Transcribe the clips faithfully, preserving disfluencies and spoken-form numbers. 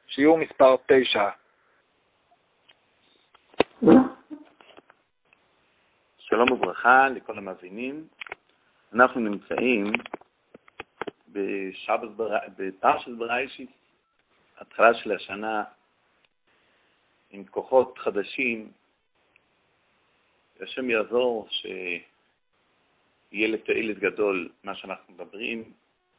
שיעור מספר תשע. שלום וברכה לכל המאזינים. אנחנו נמצאים בשבת בפרשת בראשית, התחלה של השנה, עם כוחות חדשים. השם יעזור שיהיה לתועלת גדול מה שאנחנו מדברים.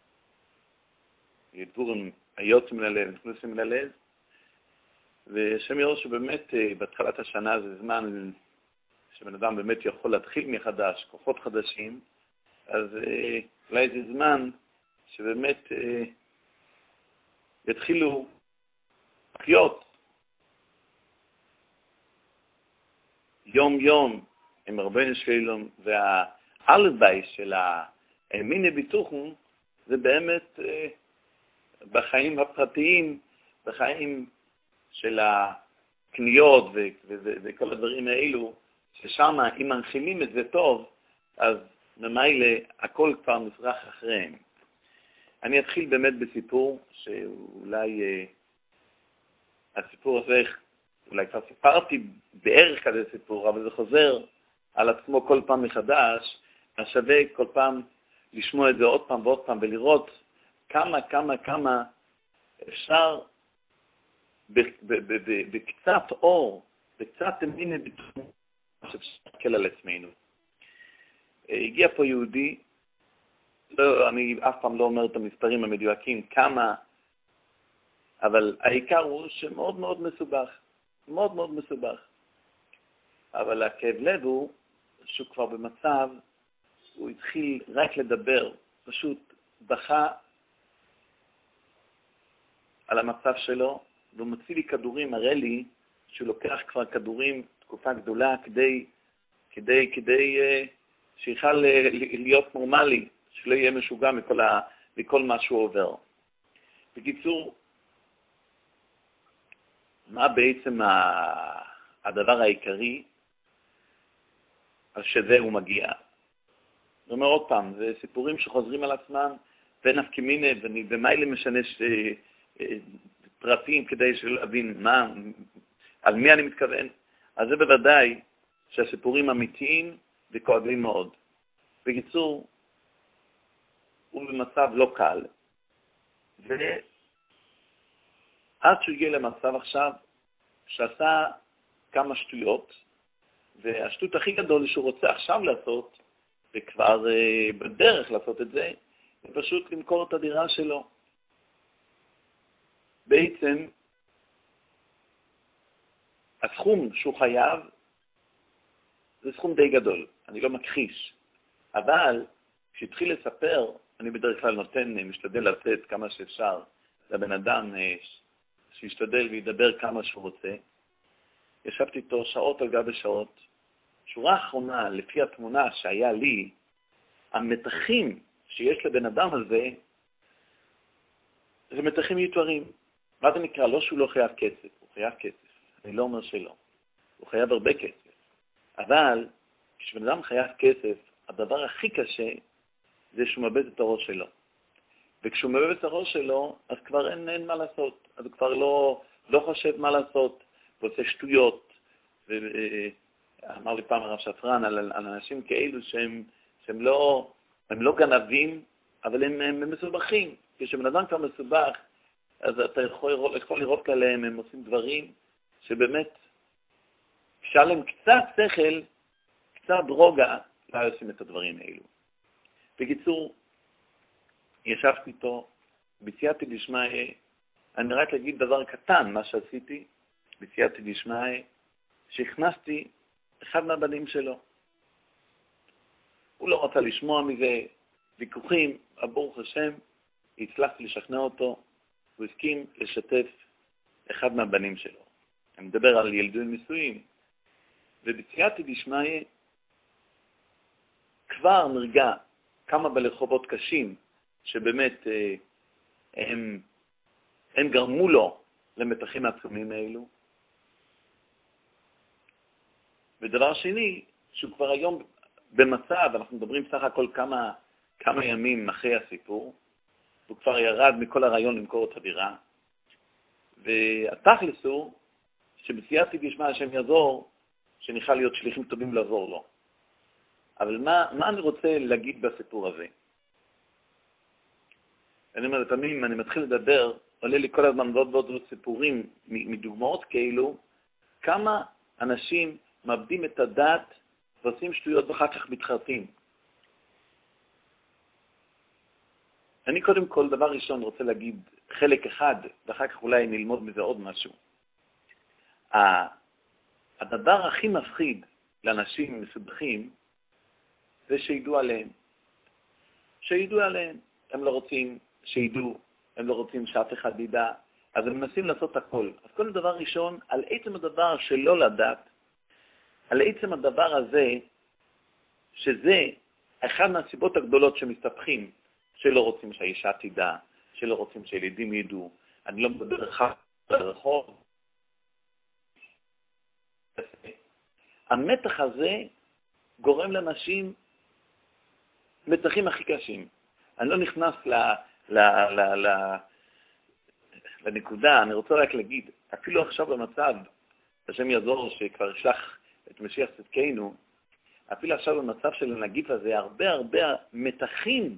ידבורים היוצאים מן הלב, נכנסים מן הלב. והשם יעזור שבאמת בהתחלת השנה זה זמן שבן אדם באמת יכול להתחיל מחדש, כוחות חדשים. אז אולי זה זמן שבאמת יתחילו לחיות יום יום עם רבנו שלום, והאלבי של המיני ביטוחון זה באמת בחיים הפרטיים, בחיים של הקניות ו- ו- ו- וכל הדברים האלו, ששם אם מנחילים את זה טוב, אז ממילא הכל כבר מזרח אחריהם. אני אתחיל באמת בסיפור שאולי אה, הסיפור הזה, אולי כבר סיפרתי בערך כזה סיפור, אבל זה חוזר על עצמו כל פעם מחדש. השווה כל פעם לשמוע את זה עוד פעם ועוד פעם ולראות כמה כמה כמה אפשר בקצת אור, בקצת אמין ביטחון שאפשר להקל על עצמנו. הגיע פה יהודי, לא, אני אף פעם לא אומר את המספרים המדויקים כמה, אבל העיקר הוא שמאוד מאוד מסובך, מאוד מאוד מסובך. אבל הכאב לב הוא שהוא כבר במצב, הוא התחיל רק לדבר, פשוט בכה על המצב שלו, והוא מוציא לי כדורים, מראה לי שהוא לוקח כבר כדורים תקופה גדולה כדי, כדי, כדי uh, שיוכל להיות נורמלי, שלא יהיה משוגע מכל, ה, מכל מה שהוא עובר. בקיצור, מה בעצם ה, הדבר העיקרי על שזה הוא מגיע? זאת אומרת עוד פעם, זה סיפורים שחוזרים על עצמם, ונפקי מינה, ואני במיילה משנה ש... פרטים כדי להבין מה, על מי אני מתכוון. אז זה בוודאי שהסיפורים אמיתיים וכואבים מאוד. בקיצור, הוא במצב לא קל. ועד שהוא הגיע למצב עכשיו, שעשה כמה שטויות, והשטות הכי גדול שהוא רוצה עכשיו לעשות, וכבר uh, בדרך לעשות את זה, זה פשוט למכור את הדירה שלו. בעצם, הסכום שהוא חייב, זה סכום די גדול, אני לא מכחיש. אבל, כשהתחיל לספר, אני בדרך כלל נותן, משתדל לתת כמה שאפשר לבן אדם שישתדל וידבר כמה שהוא רוצה. ישבתי איתו שעות על גבי שעות. שורה האחרונה, לפי התמונה שהיה לי, המתחים שיש לבן אדם הזה, זה מתחים יתוארים. מה זה נקרא? לא שהוא לא חייב כסף, הוא חייב כסף. אני לא אומר שלא. הוא חייב הרבה כסף. אבל, כשבן אדם חייב כסף, הדבר הכי קשה זה שהוא מאבד את הראש שלו. וכשהוא מאבד את הראש שלו, אז כבר אין, אין מה לעשות. אז הוא כבר לא, לא חושב מה לעשות. הוא עושה שטויות. ואמר לי פעם הרב שפרן על, על אנשים כאלו שהם, שהם לא, הם לא גנבים, אבל הם, הם מסובכים. כשבן אדם כבר מסובך, אז אתה יכול, יכול לראות עליהם, הם עושים דברים שבאמת אפשר להם קצת שכל, קצת רוגע, לא עושים את הדברים האלו. בקיצור, ישבתי איתו, בסייעתא דשמיא, אני רק אגיד דבר קטן, מה שעשיתי, בסייעתא דשמיא, שהכנסתי אחד מהבנים שלו. הוא לא רצה לשמוע מזה ויכוחים, ברוך השם, הצלחתי לשכנע אותו, הוא הסכים לשתף אחד מהבנים שלו. אני מדבר על ילדים נישואים. ובסייעתא דשמיא כבר נרגע כמה בלחובות קשים שבאמת הם, הם גרמו לו למתחים העצומים האלו. ודבר שני, שהוא כבר היום במצב, אנחנו מדברים סך הכל כמה, כמה ימים אחרי הסיפור, הוא כבר ירד מכל הרעיון למכור את הדירה, ו... והתכלס הוא שבסייעתא דשמיא השם יעזור, שנוכל להיות שליחים טובים לעזור לו. אבל מה, מה אני רוצה להגיד בסיפור הזה? אני אומר, לפעמים אני מתחיל לדבר, עולה לי כל הזמן ועוד ועוד סיפורים מדוגמאות כאלו, כמה אנשים מאבדים את הדעת ועושים שטויות ואחר כך מתחרטים. אני קודם כל, דבר ראשון, רוצה להגיד חלק אחד, ואחר כך אולי נלמוד מזה עוד משהו. הדבר הכי מפחיד לאנשים מסובכים, זה שידעו עליהם. שידעו עליהם. הם לא רוצים שידעו, הם לא רוצים שאף אחד ידע, אז הם מנסים לעשות הכל. אז כל דבר ראשון, על עצם הדבר שלא לדעת, על עצם הדבר הזה, שזה אחד מהסיבות הגדולות שמסתבכים, שלא רוצים שהאישה תדע, שלא רוצים שהילדים ידעו. אני לא מדבר אחד ברחוב. המתח הזה גורם לאנשים מתחים הכי קשים. אני לא נכנס ל, ל, ל, ל, לנקודה, אני רוצה רק להגיד, אפילו עכשיו במצב, השם יעזור שכבר ישלח את משיח צדקנו, אפילו עכשיו במצב של הנגיף הזה, הרבה הרבה מתחים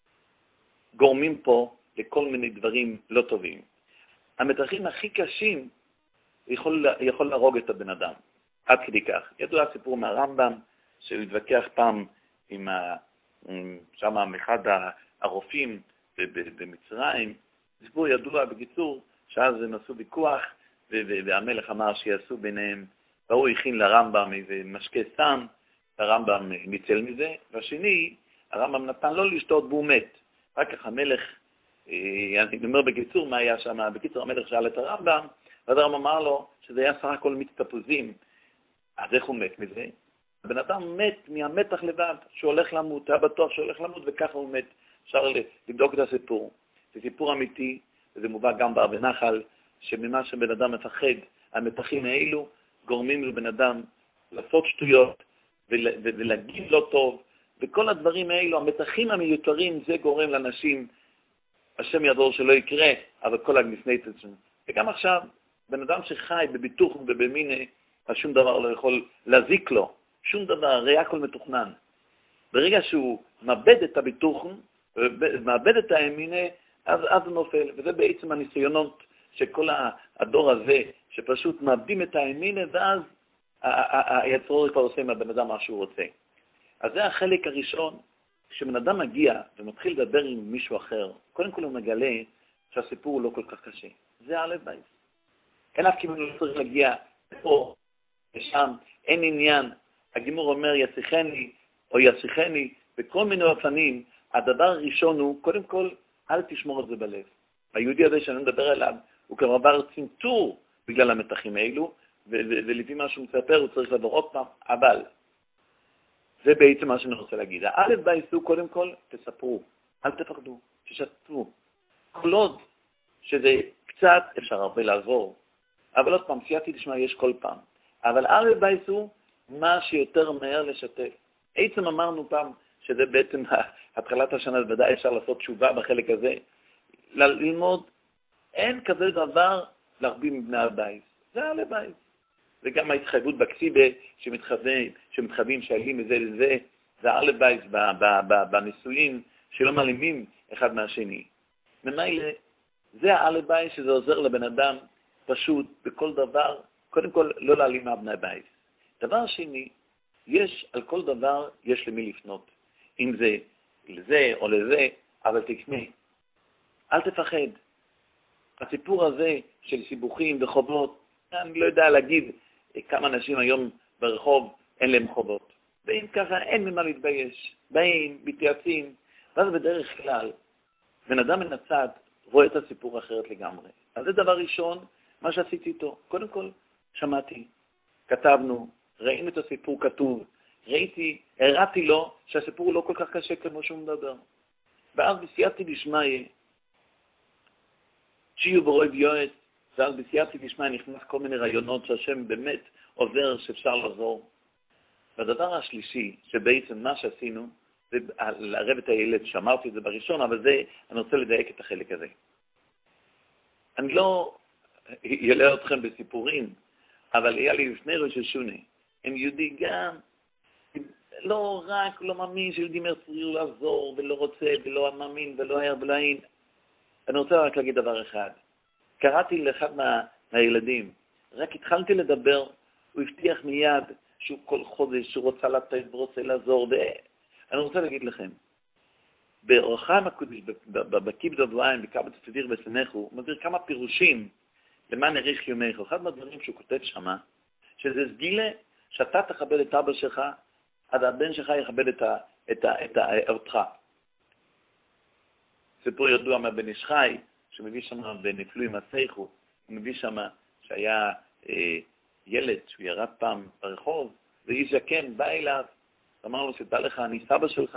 גורמים פה לכל מיני דברים לא טובים. המתחים הכי קשים יכול, יכול להרוג את הבן אדם. עד כדי כך. ידוע הסיפור מהרמב"ם, שהוא התווכח פעם עם, ה, עם שם אחד הרופאים במצרים. סיפור ידוע בקיצור, שאז הם עשו ויכוח, והמלך אמר שיעשו ביניהם, והוא הכין לרמב"ם איזה משקה סם, הרמב"ם ניצל מזה, והשני, הרמב"ם נתן לו לשתות והוא מת. רק כך המלך, אני אומר בקיצור מה היה שם, בקיצור המלך שאל את הרמב"ם, ואז הרמב"ם אמר לו שזה היה סך הכל מיץ תפוזים. אז איך הוא מת מזה? הבן אדם מת מהמתח לבד, שהוא הולך למות, היה בטוח שהוא הולך למות, וככה הוא מת. אפשר לבדוק את הסיפור. זה סיפור אמיתי, וזה מובא גם בהרבה נחל, שממה שבן אדם מפחד, המתחים האלו גורמים לבן אדם לעשות שטויות, ולהגיד לא טוב, וכל הדברים האלו, המתחים המיותרים, זה גורם לאנשים, השם יעזור שלא יקרה, אבל כל הגנפני תצאו. וגם עכשיו, בן אדם שחי בביטוח ובמיני, אז שום דבר לא יכול להזיק לו, שום דבר, הרי הכל מתוכנן. ברגע שהוא מאבד את הביטוח, מאבד את האמינה, אז, אז הוא נופל. וזה בעצם הניסיונות שכל הדור הזה, שפשוט מאבדים את האמינה, ואז היצרור כבר עושה מהבן אדם מה שהוא רוצה. אז זה החלק הראשון, כשבן אדם מגיע ומתחיל לדבר עם מישהו אחר, קודם כל הוא מגלה שהסיפור הוא לא כל כך קשה. זה א' בייס. אין אף כיוון לא צריך להגיע פה, ושם, אין עניין. הגימור אומר יסיחני או יסיחני, בכל מיני אופנים, הדבר הראשון הוא, קודם כל, אל תשמור את זה בלב. היהודי הזה שאני מדבר אליו, הוא כבר עבר צנתור בגלל המתחים האלו, ולפי מה שהוא מספר, הוא צריך לעבור עוד פעם, אבל זה בעצם מה שאני רוצה להגיד. האלף בעיסוק, קודם כל, תספרו, אל תפחדו, תשתפו. כל עוד שזה קצת, אפשר הרבה לעזור, אבל עוד פעם, סייעתא דשמיא יש כל פעם. אבל אלף בעיסוק, מה שיותר מהר לשתף. עצם אמרנו פעם, שזה בעצם התחלת השנה, ודאי אפשר לעשות תשובה בחלק הזה, ללמוד, אין כזה דבר להרבים מבני הבית. זה אלף בית. וגם ההתחייבות בקסיבה שמתחייבים, שמתחייבים שעלים מזה לזה, זה אלף בית בניסויים שלא מעלימים אחד מהשני. ממילא, זה האלף בית שזה עוזר לבן אדם פשוט בכל דבר, קודם כל לא להעלים מבני הבית. דבר שני, יש על כל דבר, יש למי לפנות. אם זה לזה או לזה, אבל תקנה. אל תפחד. הסיפור הזה של סיבוכים וחובות, אני לא יודע להגיד כמה אנשים היום ברחוב אין להם חובות. ואם ככה אין ממה להתבייש. באים, מתייעצים, ואז בדרך כלל, בן אדם מן הצד רואה את הסיפור אחרת לגמרי. אז זה דבר ראשון, מה שעשיתי איתו. קודם כל, שמעתי, כתבנו, ראינו את הסיפור כתוב, ראיתי, הראתי לו שהסיפור הוא לא כל כך קשה כמו שהוא מדבר. ואז בסייעתא דשמיא, שיהיו ברוב יועץ, ואז בסייעתא דשמיא נכנס כל מיני רעיונות שהשם באמת עוזר שאפשר לעזור. והדבר השלישי, שבעצם מה שעשינו, זה לערב את הילד, שאמרתי את זה בראשון, אבל זה, אני רוצה לדייק את החלק הזה. אני לא, ילא אתכם בסיפורים, אבל היה לי לפני ראש השונה. הם יהודי גם, לא רק, לא מאמין שיהודים ירצו לעזור, ולא רוצה, ולא מאמין, ולא ער, ולא אין. אני רוצה רק להגיד דבר אחד. קראתי לאחד מה, מהילדים, רק התחלתי לדבר, הוא הבטיח מיד שהוא כל חודש, שהוא רוצה לתת ורוצה לעזור, ואני רוצה להגיד לכם, באורחיים הקודש, בקיב דודליים, בקבת סדיר וסנכו, הוא מסביר כמה פירושים למען עריך יומך. אחד מהדברים שהוא כותב שמה, שזה סגילה שאתה תכבד את אבא שלך, עד הבן שלך יכבד את, ה, את, ה, את ה, אותך. סיפור ידוע מהבן איש חי, שמביא שם בנפלו עם הסייכו, הוא מביא שם שהיה אה, ילד שהוא ירד פעם ברחוב, ואיש זקן בא אליו, אמר לו שתדע לך, אני סבא שלך,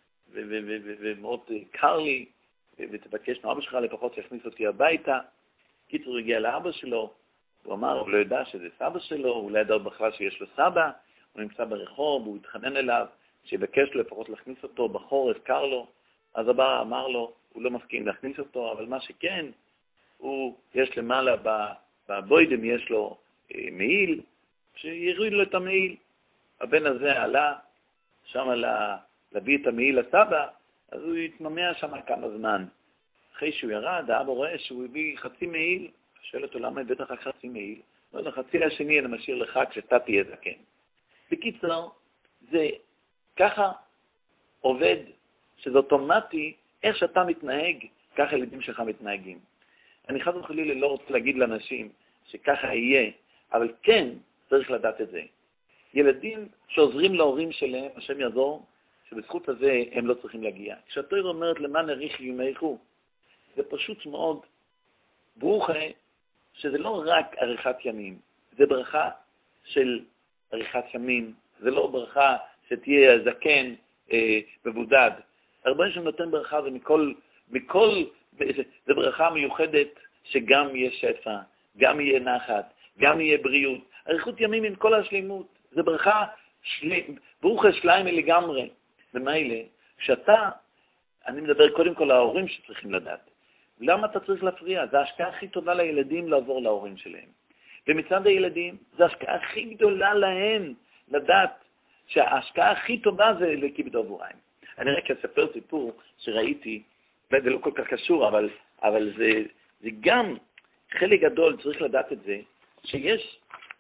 ומאוד קר לי, ותבקש מאבא שלך לפחות שיכניס אותי הביתה. קיצור הגיע לאבא שלו, הוא אמר, הוא לא ידע שזה סבא שלו, הוא לא ידע בכלל שיש לו סבא, הוא נמצא ברחוב, הוא התחנן אליו, שיבקש לו לפחות להכניס אותו בחורף, קר לו. אז אבא אמר לו, הוא לא מסכים להכניס אותו, אבל מה שכן, הוא, יש למעלה בבוידם, יש לו אה, מעיל, שיריד לו את המעיל. הבן הזה עלה, שם עלה, להביא את המעיל לסבא, אז הוא התממע שם כמה זמן. אחרי שהוא ירד, האבא רואה שהוא הביא חצי מעיל, שואל אותו למה הבאת לך חצי מעיל? לא, החצי השני אני משאיר לך כשאתה תהיה זקן. בקיצור, זה ככה עובד, שזה אוטומטי, איך שאתה מתנהג, ככה ילדים שלך מתנהגים. אני חד וחלילה לא רוצה להגיד לאנשים שככה יהיה, אבל כן צריך לדעת את זה. ילדים שעוזרים להורים שלהם, השם יעזור, שבזכות הזה הם לא צריכים להגיע. כשהתורה אומרת למען עריך יומייכו, זה פשוט מאוד ברוכה, שזה לא רק עריכת ימים, זה ברכה של עריכת ימים, זה לא ברכה שתהיה זקן אה, מבודד. הרבה שנותן ברכה זה מכל, מכל, זה, זה ברכה מיוחדת שגם יהיה שפע, גם יהיה נחת, גם יהיה בריאות. עריכות ימים עם כל השלימות, זה ברכה שלי, ברוכה שליימה לגמרי. במילא, כשאתה, אני מדבר קודם כל להורים שצריכים לדעת. למה אתה צריך להפריע? זה ההשקעה הכי טובה לילדים לעזור להורים שלהם. ומצד הילדים, זה ההשקעה הכי גדולה להם לדעת שההשקעה הכי טובה זה לכיבד עבורם. אני רק אספר סיפור שראיתי, וזה לא כל כך קשור, אבל, אבל זה, זה גם חלק גדול, צריך לדעת את זה, שיש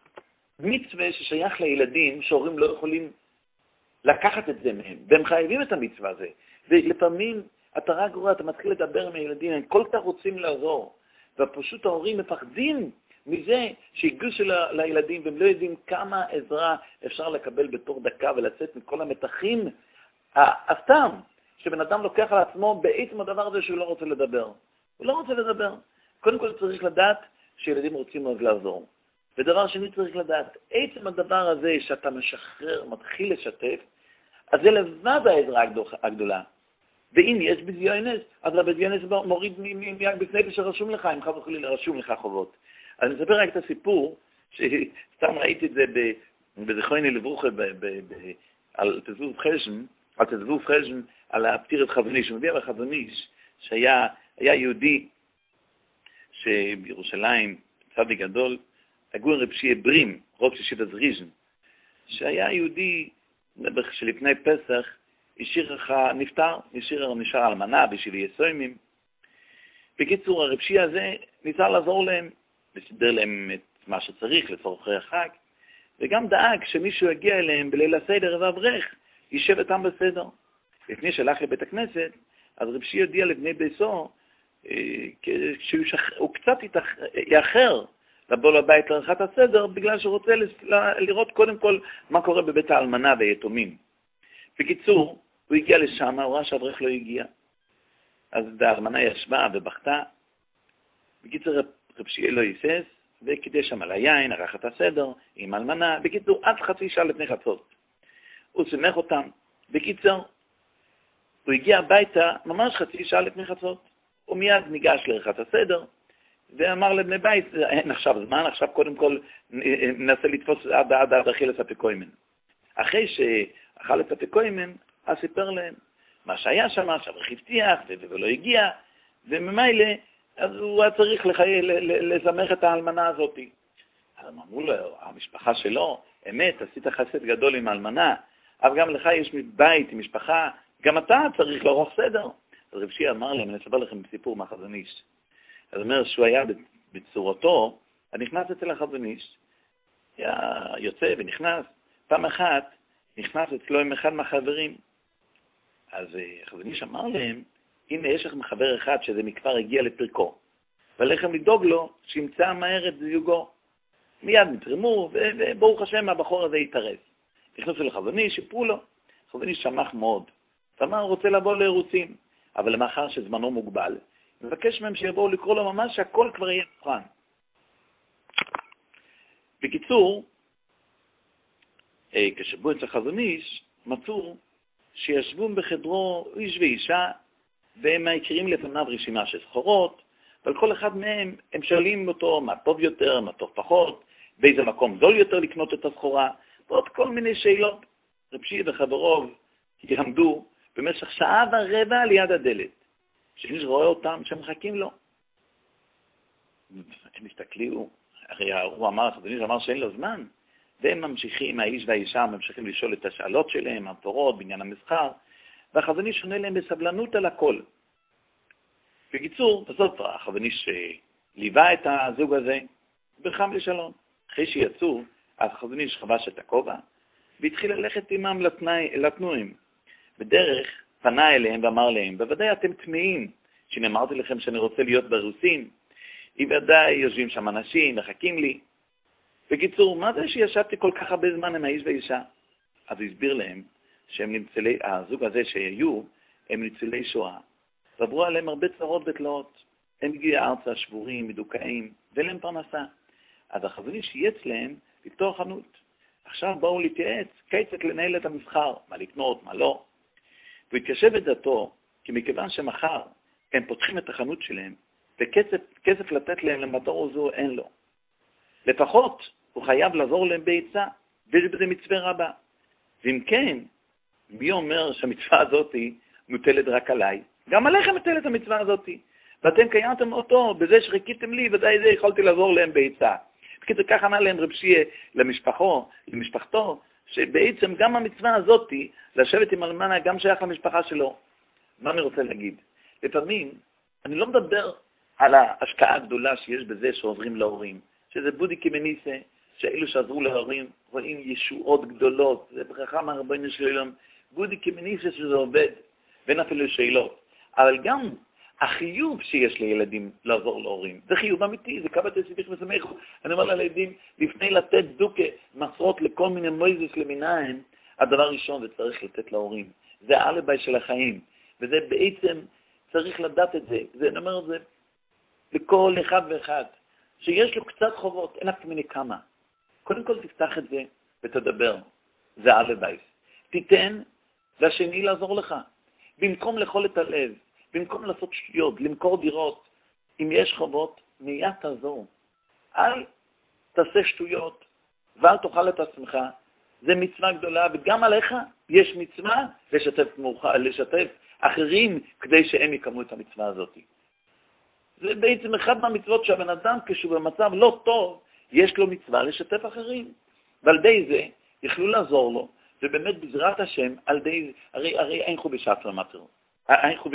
מצווה ששייך לילדים שהורים לא יכולים לקחת את זה מהם, והם חייבים את המצווה הזה. ולפעמים אתה רק רואה, אתה מתחיל לדבר עם הילדים, הם כל כך רוצים לעזור, ופשוט ההורים מפחדים מזה שהגישו ל- לילדים, והם לא יודעים כמה עזרה אפשר לקבל בתור דקה ולצאת מכל המתחים הסתם, שבן אדם לוקח על עצמו בעצם הדבר הזה שהוא לא רוצה לדבר. הוא לא רוצה לדבר. קודם כל צריך לדעת שילדים רוצים מאוד לעזור. ודבר שני צריך לדעת, עצם הדבר הזה שאתה משחרר, מתחיל לשתף, אז זה לבד העזרה הגדולה. ואם יש בזיונס, אז הבזיונס מוריד מיד בפני שרשום לך, אם חב יכולים לרשום לך חובות. אז אני אספר רק את הסיפור, שסתם ראיתי את זה בזכרוני לברוכה, על תזבוב חשן, על תזבוב חשן, על הפטירת חזוניש, הוא מביא על החזוניש, שהיה יהודי שבירושלים, צדיק גדול, הגור רב שיהיה ברים, רוב שישית הזריז'ן, שהיה יהודי שלפני פסח, השאיר לך נפטר, השאיר נשאר אלמנה בשביל יסוימים. בקיצור, הרב שיהיה הזה ניסה לעזור להם, לסדר להם את מה שצריך לצורכי החג, וגם דאג שמישהו יגיע אליהם בליל הסדר ואברך, יישב איתם בסדר. לפני שהלך לבית הכנסת, אז רב שיהיה הודיע לבני ביתו, שהוא שח... קצת יאחר לבוא לבית לעריכת הסדר, בגלל שהוא רוצה לראות קודם כל מה קורה בבית האלמנה והיתומים. בקיצור, הוא הגיע לשם, הוא ראה שהאברך לא הגיע. אז האלמנה ישבה ובכתה. בקיצור, רב שיהיה לא היסס, וקידש שם על היין, ערך את הסדר עם האלמנה. בקיצור, עד חצי שעה לפני חצות. הוא שמח אותם. בקיצור, הוא הגיע הביתה ממש חצי שעה לפני חצות. הוא מיד ניגש לעריכת הסדר, ואמר לבני בית, אין עכשיו זמן, עכשיו קודם כל ננסה לתפוס עד עד עד אכיל הספיקוימן. אחרי שאכל את הספיקוימן, אז סיפר להם מה שהיה שם, שהאברך הבטיח ולא הגיע, וממילא אז הוא היה צריך לחי... לזמח את האלמנה הזאת. אז אמרו לו, המשפחה שלו, אמת, עשית חסד גדול עם האלמנה, אבל גם לך יש בית עם משפחה, גם אתה צריך לערוך סדר. אז רב שיעה אמר להם, אני אספר לכם סיפור מהחזון איש. אז הוא אומר שהוא היה בצורתו, אני נכנס אצל החזון איש, היה יוצא ונכנס, פעם אחת נכנס אצלו עם אחד מהחברים. אז החזון איש אמר להם, הנה יש לכם חבר אחד שזה מכבר הגיע לפרקו, ולכם לדאוג לו שימצא מהר את זיוגו. מיד נתרמו, וברוך השם הבחור הזה יתארס. נכנסו לחזון איש, שיפרו לו. החזון איש שמח מאוד. ואמר, הוא רוצה לבוא לערוצים, אבל מאחר שזמנו מוגבל, מבקש מהם שיבואו לקרוא לו ממש שהכל כבר יהיה מוכן. בקיצור, כשבאו אצל החזון איש, מצאו שישבו בחדרו איש ואישה, והם מכירים לפניו רשימה של סחורות, אבל כל אחד מהם, הם שואלים אותו מה טוב יותר, מה טוב פחות, באיזה מקום זול יותר לקנות את הסחורה, ועוד כל מיני שאלות. רב שיעה וחברו יעמדו במשך שעה ורבע ליד הדלת. כשמישהו רואה אותם, שמחכים לו. הם מסתכלו, הרי הוא אמר, החזון איש אמר שאין לו זמן, והם ממשיכים, האיש והאישה ממשיכים לשאול את השאלות שלהם, התורות, בעניין המסחר, והחזון איש עונה להם בסבלנות על הכל. בקיצור, בסוף החזון איש ליווה את הזוג הזה, ברחם לשלום. אחרי שיצאו, אז החזון איש חבש את הכובע, והתחיל ללכת עמם לתנועים. בדרך פנה אליהם ואמר להם, בוודאי אתם תמאים, שנאמרתי לכם שאני רוצה להיות ברוסים, בוודאי יושבים שם אנשים, מחכים לי. בקיצור, מה זה שישבתי כל כך הרבה זמן עם האיש והאישה? אז הוא הסביר להם, שהם ניצולי, הזוג הזה שהיו, הם ניצולי שואה. ועברו עליהם הרבה צרות ותלאות. הם הגיעו ארצה שבורים, מדוכאים, ואין להם פרנסה. אז החזון איש ייעץ להם לפתוח חנות. עכשיו באו להתייעץ, כיצד לנהל את המסחר, מה לקנות, מה לא. והוא התיישב את דעתו, כי מכיוון שמחר הם פותחים את החנות שלהם, וכסף כסף לתת להם למטרה זו אין לו. לפחות הוא חייב לעזור להם בעצה, וזה מצווה רבה. ואם כן, מי אומר שהמצווה הזאת מוטלת רק עליי? גם עליכם מוטלת המצווה הזאת. ואתם קיימתם אותו, בזה שחיכיתם לי, ודאי זה יכולתי לעזור להם בעצה. בקיצור, כך אמר להם רב שיעה למשפחו, למשפחתו, שבעצם גם המצווה הזאת, לשבת עם אלמנה, גם שייך למשפחה שלו. מה אני רוצה להגיד? לפעמים, אני לא מדבר על ההשקעה הגדולה שיש בזה שעוברים להורים, שזה בודי כמניסה, שאלו שעזרו להורים רואים ישועות גדולות, זה ברכה מהרבנו שלום, בודי כמניסה שזה עובד, ואין אפילו שאלות. אבל גם החיוב שיש לילדים לעזור להורים, זה חיוב אמיתי, זה קבעת הסיביך ושמחו. אני אומר לילדים, לפני לתת דוקה, מסרות לכל מיני מויזס למיניים, הדבר ראשון זה צריך לתת להורים. זה העלבי של החיים, וזה בעצם צריך לדעת את זה. זה אני אומר את זה לכל אחד ואחד, שיש לו קצת חובות, אין אף מיני כמה. קודם כל תפתח את זה ותדבר, זה העלבי. תיתן לשני לעזור לך, במקום לאכול את הלב, במקום לעשות שטויות, למכור דירות, אם יש חובות, מיד תעזור. אל תעשה שטויות, ואל תאכל את עצמך. זה מצווה גדולה, וגם עליך יש מצווה לשתף, לשתף אחרים, כדי שהם יקמו את המצווה הזאת. זה בעצם אחד מהמצוות שהבן אדם, כשהוא במצב לא טוב, יש לו מצווה לשתף אחרים. ועל די זה, יכלו לעזור לו, ובאמת בעזרת השם, על די, הרי, הרי אין חובי שטר מטר. אין חובי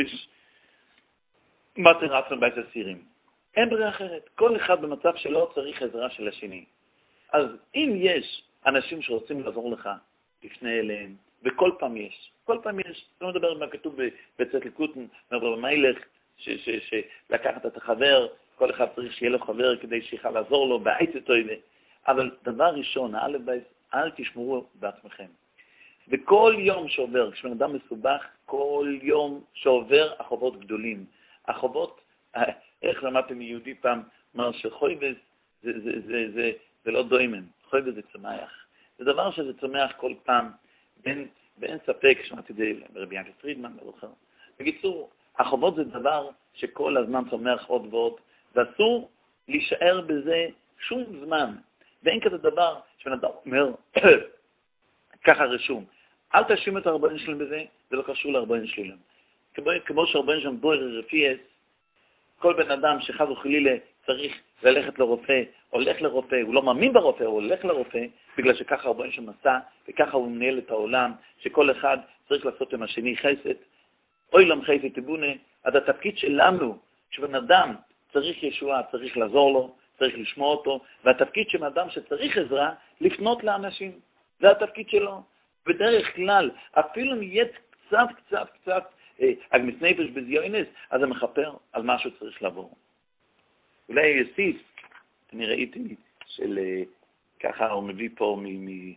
מטר רצון בית הסירים. אין ברירה אחרת. כל אחד במצב שלא צריך עזרה של השני. אז אם יש אנשים שרוצים לעזור לך, תפנה אליהם, וכל פעם יש. כל פעם יש. לא מדבר מה כתוב בצאת לקוטן, נראה במיילך, שלקחת את החבר, כל אחד צריך שיהיה לו חבר כדי שיוכל לעזור לו, בעצת אותו. אבל דבר ראשון, א' ב', אל תשמרו בעצמכם. וכל יום שעובר, כשבן אדם מסובך, כל יום שעובר, החובות גדולים. החובות, איך למדתי מיהודי פעם, אמר שחויבס זה, זה, זה, זה, זה, זה לא דוימן, חויבס זה צומח. זה דבר שזה צומח כל פעם, בין, ואין ספק, שמעתי את זה ברבי ינקל פרידמן, ברוכר. בקיצור, החובות זה דבר שכל הזמן צומח עוד ועוד, ואסור להישאר בזה שום זמן. ואין כזה דבר שבן אדם אומר, ככה רשום. אל תאשים את הרבנים שלהם בזה, זה לא קשור לרבנים שלהם. כמו, כמו שהרבנים שלהם בויר רפיאס, כל בן אדם שחז וחלילה צריך ללכת לרופא, הולך לרופא, הוא לא מאמין ברופא, הוא הולך לרופא, בגלל שככה הוא בן שמסע, וככה הוא מנהל את העולם, שכל אחד צריך לעשות עם השני חסד. אוי לם חסד תבונה, אז התפקיד שלנו, כשבן אדם צריך ישועה, צריך לעזור לו, צריך לשמוע אותו, והתפקיד של אדם שצריך עזרה, לפנות לאנשים. זה התפקיד שלו. בדרך כלל, אפילו נהיה קצת, קצת, קצת, אגמס נפש בזיונס, אז זה מחפר על מה שהוא צריך לעבור. אולי יוסיף, אני ראיתי של, ככה הוא מביא פה מ... מ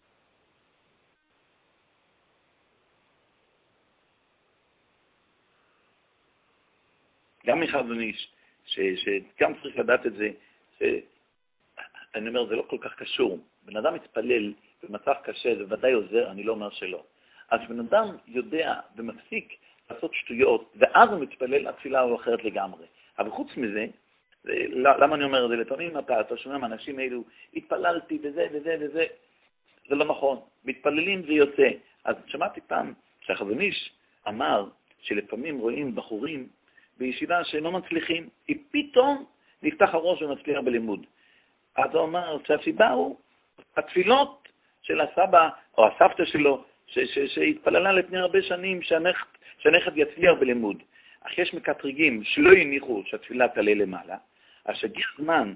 גם מחזון איש, שגם צריך לדעת את זה, אני אומר, זה לא כל כך קשור. בן אדם מתפלל במצב קשה, זה ודאי עוזר, אני לא אומר שלא. אז בן אדם יודע ומפסיק לעשות שטויות, ואז הוא מתפלל, התפילה הוא אחרת לגמרי. אבל חוץ מזה, למה אני אומר את זה? לפעמים אתה, אתה שומע מאנשים האלו, התפללתי וזה וזה וזה, זה לא נכון. מתפללים זה יוצא. אז שמעתי פעם שהחזון איש אמר שלפעמים רואים בחורים בישיבה שלא מצליחים, היא פתאום נפתח הראש ומצליח בלימוד. אז הוא אמר שהסיבה הוא התפילות של הסבא או הסבתא שלו, שהתפללה לפני הרבה שנים שהנכד, שהנכד יצליח בלימוד. אך יש מקטרגים שלא יניחו שהתפילה תעלה למעלה, אז שהגיע הזמן,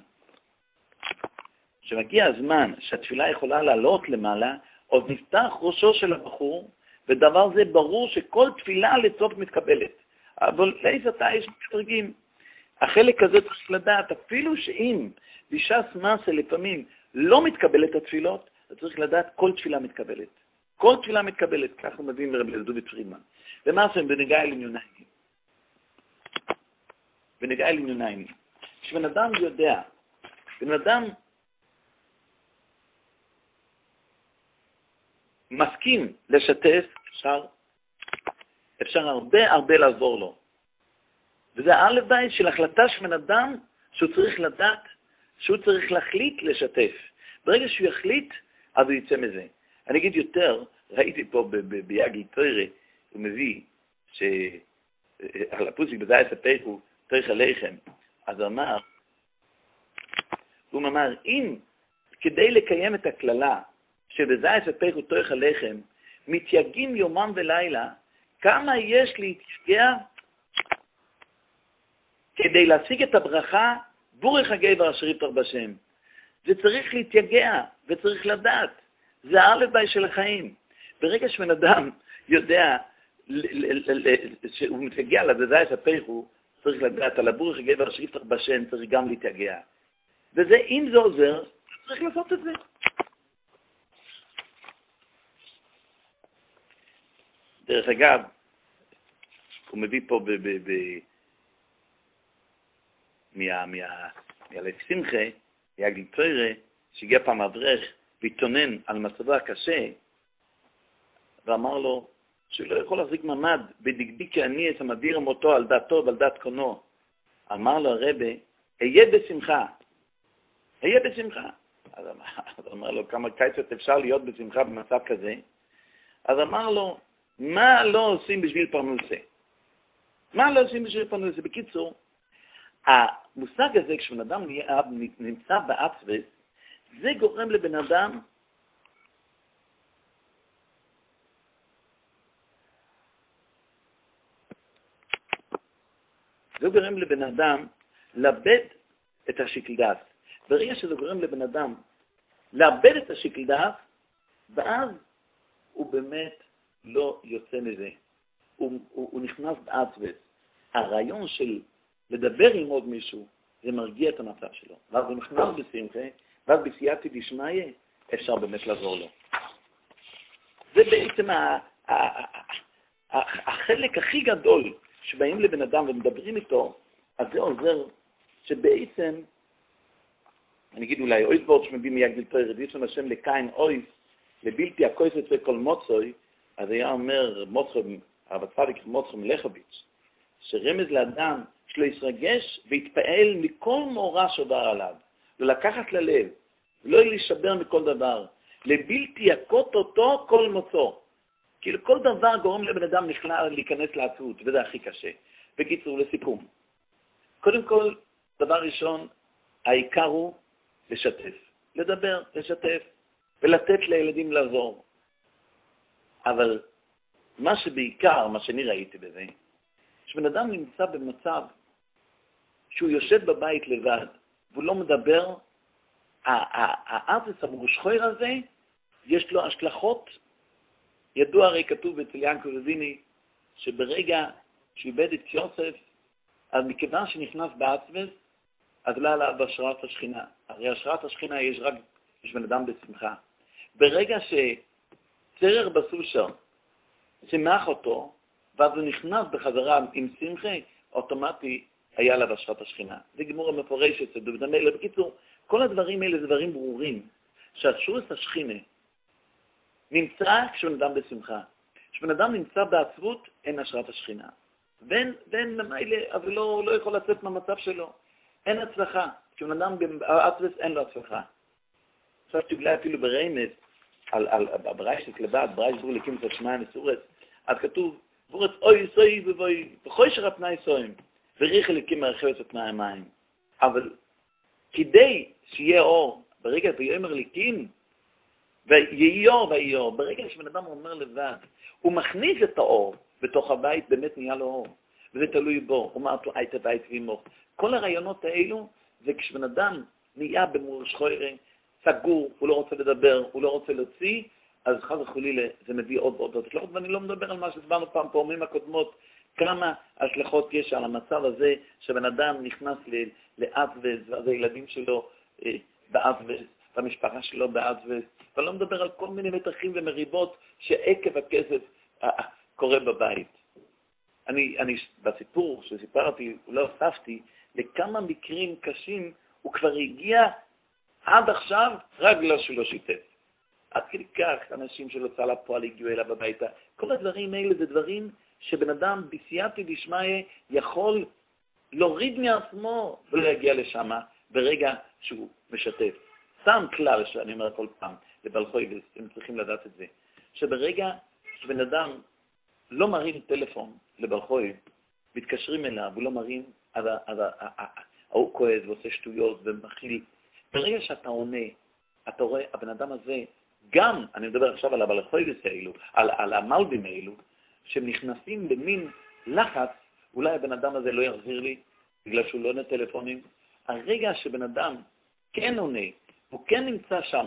שמגיע הזמן שהתפילה יכולה לעלות למעלה, עוד נפתח ראשו של הבחור, ודבר זה ברור שכל תפילה לצוף מתקבלת. אבל לאיזה אתה יש מקטרגים? החלק הזה צריך לדעת, אפילו שאם בשעת מעשה לפעמים לא מתקבלת התפילות, אתה צריך לדעת כל תפילה מתקבלת. כל תפילה מתקבלת, כך הוא מביא מרב דובי פרידמן. ומה עושים בנגע אל ענייניים? בנגע אל ענייניים. כשבן אדם יודע, בן אדם מסכים לשתף, אפשר, אפשר הרבה הרבה לעזור לו. וזה א' בית של החלטה של בן אדם שהוא צריך לדעת, שהוא צריך להחליט לשתף. ברגע שהוא יחליט, אז הוא יצא מזה. אני אגיד יותר, ראיתי פה ביגל תוירה, הוא מביא שעל הפוסיק בזה יספקו תויך עליכם. אז הוא אמר, הוא אמר, אם כדי לקיים את הכללה שבזה יספקו תויך עליכם, מתייגים יומם ולילה, כמה יש להתייגע כדי להשיג את הברכה, בורך הגבר אשר יפתח בשם. זה צריך להתייגע וצריך לדעת. זה הלוואי של החיים. ברגע שבן אדם יודע שהוא מתייגע לזה יספך, הוא צריך לדעת על הבורך הגבר אשר יפתח בשם, צריך גם להתייגע. וזה, אם זה עוזר, צריך לעשות את זה. דרך אגב, הוא מביא פה ב... ב, ב מה, מה, מהלב שמחה, יגל תוירה, שהגיע פעם אברך והתאונן על מצבו הקשה, ואמר לו שהוא לא יכול להחזיק ממד בדגדי כעני את המדיר מותו על דעתו ועל דעת קונו. אמר לו הרבה, היה בשמחה, היה בשמחה. אז אמר, אז אמר לו, כמה קיצות אפשר להיות בשמחה במצב כזה? אז אמר לו, מה לא עושים בשביל פרנסה? מה לא עושים בשביל פרנסה? בקיצור, המושג הזה, כשבן אדם נמצא בעצבס, זה גורם לבן אדם זה גורם לבן אדם לאבד את השיקל דעת. ברגע שזה גורם לבן אדם לאבד את השיקל דעת, ואז הוא באמת לא יוצא מזה. הוא, הוא, הוא נכנס בעצבס. הרעיון של לדבר עם עוד מישהו, זה מרגיע את המצב שלו. ואז הוא נכנס בשמחה, ואז בסייעתא דשמיא אפשר באמת לעזור לו. זה בעצם ה- ה- ה- ה- החלק הכי גדול שבאים לבן אדם ומדברים איתו, אז זה עוזר שבעצם, אני אגיד אולי, אוי דברות שמביא מיגל תוירה, יש לנו השם לקין אוי, לבלתי הכויסת וכל מוצוי, אז היה אומר מוצחם, הרב צדיק מוצחם מלכוביץ', שרמז לאדם שלא יתרגש ויתפעל מכל מאורע שעובר עליו, ולקחת ללב, ולא להישבר מכל דבר, לבלתי יכות אותו כל מוצאו. כאילו כל דבר גורם לבן אדם נכנע להיכנס לעצבות, וזה הכי קשה. בקיצור, לסיכום, קודם כל, דבר ראשון, העיקר הוא לשתף. לדבר, לשתף, ולתת לילדים לעזור. אבל מה שבעיקר, מה שאני ראיתי בזה, שבן אדם נמצא במצב שהוא יושב בבית לבד, והוא לא מדבר, הארץ המושחר הזה, יש לו השלכות. ידוע הרי כתוב אצל יעקב אבינו, שברגע שהוא איבד את יוסף, אז מכיוון שנכנס בעצמס, אז לא עלה בהשראת השכינה. הרי השראת השכינה יש רק, יש בן אדם בשמחה. ברגע שצרר בסושר, שמח אותו, ואז הוא נכנס בחזרה עם שמחה, אוטומטי היה לה בהשראת השכינה. זה גמור המפורשת, זה דוד המלך. בקיצור, כל הדברים האלה זה דברים ברורים, שהשורש השכינה נמצא כשבן אדם בשמחה. כשבן אדם נמצא בעצבות, אין השראת השכינה. ואין, ואין למעלה, אבל לא, לא יכול לצאת מהמצב שלו. אין הצלחה. כשבן אדם בעצבות, אין לו הצלחה. עכשיו תגלה אפילו ברמז, על, על, בריישת לבד, בריישת בור לקים את השמיים וסורס, אז כתוב, בורץ אוי סוי ובוי, בכל שרת פנאי סויים, וריח לקים מרחבת את פנאי המים. אבל כדי שיהיה אור, ברגע ויאמר לקים, ויהי אור ויהי אור, ברגע שבן אדם אומר לבד, הוא מכניס את האור בתוך הבית, באמת נהיה לו אור, וזה תלוי בו, הוא אמר לו, היית בית וימוך. כל הרעיונות האלו, זה כשבן אדם נהיה במורש חוירי, סגור, הוא לא רוצה לדבר, הוא לא רוצה להוציא, אז חס וחלילה זה מביא עוד ועוד עוד השלכות, ואני לא מדבר על מה שדברנו פעם פעמים הקודמות, כמה השלכות יש על המצב הזה, שבן אדם נכנס לאזבסט, ואז הילדים שלו באזבסט, והמשפחה שלו באזבסט, ואני לא מדבר על כל מיני מתחים ומריבות שעקב הכסף קורה בבית. אני, אני בסיפור שסיפרתי, לא הוספתי, לכמה מקרים קשים הוא כבר הגיע עד עכשיו רק לא שלא שיתף. עד כדי כך אנשים של הוצאה לפועל הגיעו אליו הביתה. כל הדברים האלה זה דברים שבן אדם בסייעתא דשמיא יכול להוריד מעצמו ולא יגיע לשם ברגע שהוא משתף. שם כלל שאני אומר כל פעם, לבלחוי, הם צריכים לדעת את זה, שברגע שבן אדם לא מרים טלפון לבלחוי, מתקשרים אליו, הוא לא מרים, אז הוא כועס ועושה שטויות ומכיל. ברגע שאתה עונה, אתה רואה, הבן אדם הזה, גם, אני מדבר עכשיו על הבלחוי האלו, על, על המלבים האלו, שהם נכנסים במין לחץ, אולי הבן אדם הזה לא יחזיר לי, בגלל שהוא לא עונה טלפונים. הרגע שבן אדם כן עונה, הוא כן נמצא שם,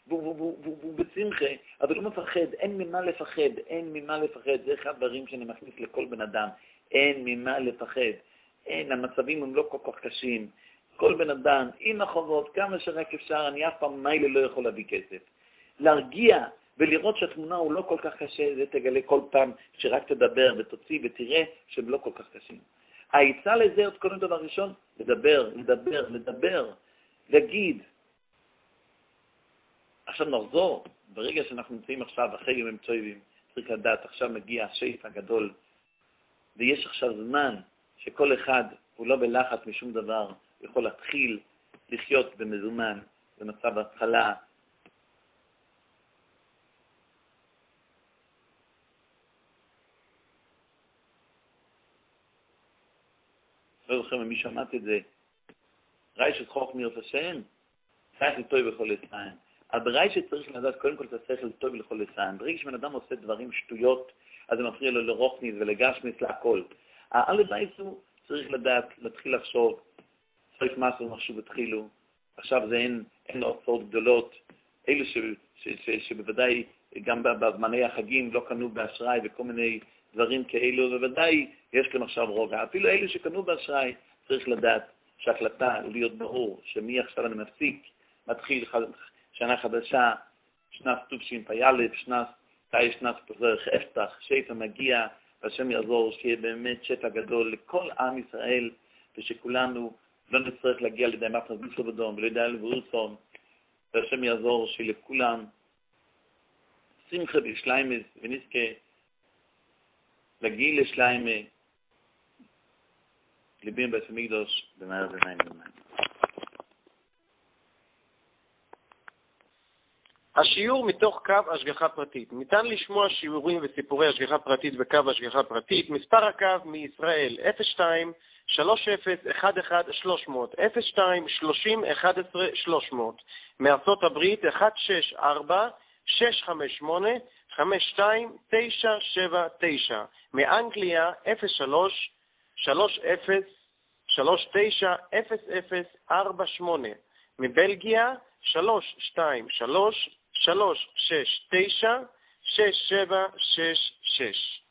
והוא בצמחה, אבל הוא מפחד, אין ממה לפחד, אין ממה לפחד, זה אחד הדברים שאני מכניס לכל בן אדם, אין ממה לפחד, אין, המצבים הם לא כל כך קשים, כל בן אדם, עם החובות, כמה שרק אפשר, אני אף פעם מיילה לא יכול להביא כסף. להרגיע ולראות שהתמונה הוא לא כל כך קשה, זה תגלה כל פעם שרק תדבר ותוציא ותראה שהם לא כל כך קשים. העיצה לזה עוד קודם דבר ראשון, לדבר, לדבר, לדבר, להגיד. עכשיו נחזור, ברגע שאנחנו נמצאים עכשיו אחרי ימים טובים, צריך לדעת, עכשיו מגיע השפע הגדול, ויש עכשיו זמן שכל אחד הוא לא בלחץ משום דבר, יכול להתחיל לחיות במזומן, במצב התחלה. לא זוכר ממי שמעתי את זה, ראי שצחוק מירת השם, צריך לטוי בכל לסיים. אבל בראי שצריך לדעת קודם כל צריך לטוי בכל לסיים. ברגע שבן אדם עושה דברים שטויות, אז זה מפריע לו לרוחניס ולגשמיס להכל. העל בייס הוא צריך לדעת, להתחיל לחשוב, צריך משהו מחשוב התחילו, עכשיו זה אין, אין לו הוצאות גדולות, אלו ש, ש, ש, שבוודאי גם בזמני החגים לא קנו באשראי וכל מיני דברים כאלו, ובוודאי יש להם עכשיו רוגע. אפילו אלו שקנו באשראי צריך לדעת שההחלטה להיות ברור, שמי עכשיו אני מפסיק, מתחיל שנה חדשה, שנת ט"ו פ"א, שנת תאי שנת פזרך אפתח, שפע מגיע, והשם יעזור שיהיה באמת שפע גדול לכל עם ישראל, ושכולנו לא נצטרך להגיע לידי מפנס ביסו בדום, ולידי לבורסון, והשם יעזור שלכולם שמחה בשליימס, ונזכה לגיל לשליימה, ליבים בית המקדוש, במהרה במים במים. השיעור מתוך קו השגחה פרטית. ניתן לשמוע שיעורים וסיפורי השגחה פרטית בקו השגחה פרטית. מספר הקו מישראל אפס שתיים שלוש אפס אחת אחת שלוש מאות, אפס שתיים שלושים אחת עשרה שלוש מאות. מארצות הברית אחת שש ארבע שש חמש שמונה חמש שתיים תשע שבע תשע. מאנגליה אפס שלוש שלוש אפס שלוש תשע אפס אפס ארבע שמונה. מבלגיה שלוש שתיים שלוש שלוש שש תשע שש שבע שש שש.